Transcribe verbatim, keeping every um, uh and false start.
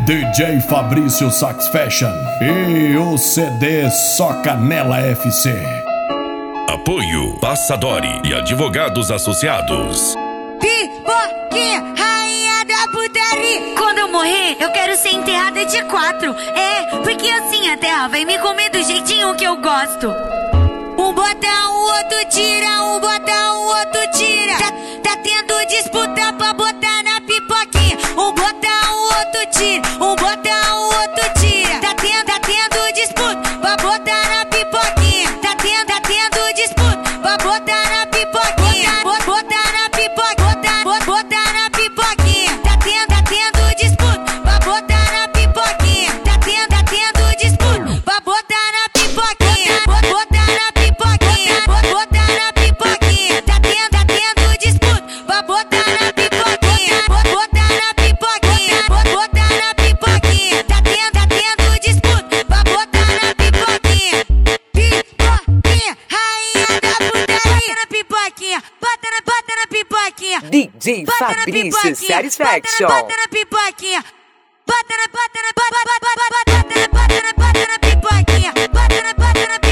D J Fabrício Sax Fashion e o C D Só Canela F C. Apoio Passadori e Advogados Associados. Pipoquinha, rainha da putaria. Quando eu morrer, eu quero ser enterrada de quatro. É, porque assim a terra vai me comer do jeitinho que eu gosto. Um bota, o outro tira, um bota, o outro tira. Tá, tá tendo disputa pra botar na pipoquinha. Um bota, o outro tira, um bota, o outro tira. Tá tendo, tá tendo disputa pra botar na pipoquinha. Tá tendo, tá tendo disputa pra botar na pipoquinha. Botar, botar na pipoquinha, botar, botar na pipoquinha. Tá tendo, tá tendo disputa pra botar na pipoquinha. Tá tendo, tá tendo disputa pra botar na pipoquinha. Botar na pipoquinha, botar na pipoquinha. Tá tendo, tá tendo disputa pra botar na pipoquinha. Botar na pipoquinha, botar na pipoquinha. Tá tendo, tá tendo disputa pra botar na pipoquinha. Pipoquinha, rainha da putaria. Bota na pipoquinha, bota na, bota na pipoquinha. D J Fabrício Satisfaction. Bota na pipoquinha, bota na, bota na, bota na, bota na, bota na, bota na pipoquinha. Bota na, bota na